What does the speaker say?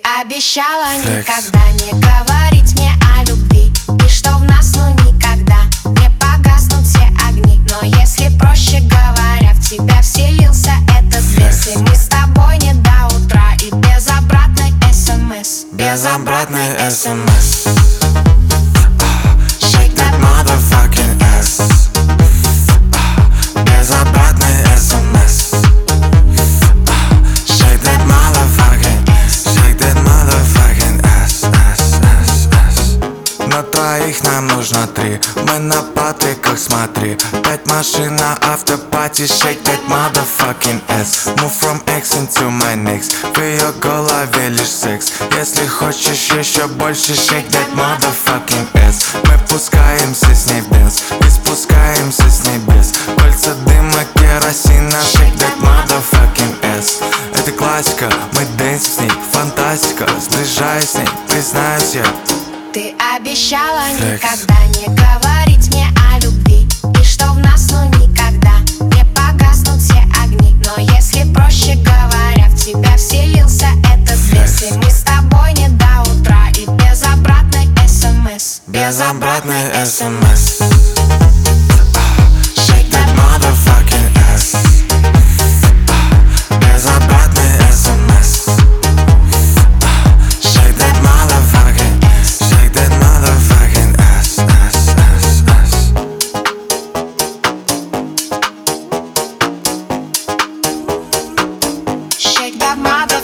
обещала никогда не говорить мне о любви, и что в нас ну никогда не погаснут все огни. Но если проще говоря, в тебя вселился этот бес, и мы с тобой не до утра, и без обратной СМС. Без обратной СМС. Shake that motherfucking ass. Без обратной СМС. Shake that motherfucking ass. Shake that motherfucking ass. На троих нам нужно три. Мы на патриках, смотри. 5 машин на автопати. Shake that motherfucking ass. Move from X into my next. В ее голове лишь секс. Если хочешь еще больше, shake that motherfucking ass. Мы пускаемся с ней в дэнс и спускаемся с небес. Кольца дыма, керосина, shake that motherfucking ass. Это классика, мы дэнсим с ней, фантастика. Сближаясь с ней, признаюсь я. Ты обещала никогда не говорить мне о любви, и что в нас ну никогда не погаснут все огни. Но если проще говоря, в тебя вселился этот бес, и мы с тобой не до утра, и без обратной СМС. Без обратной СМС. Shake that motherfucking ass. Без обратной СМС. Shake that motherfucking ass. Shake that motherfucking ass. Shake that mother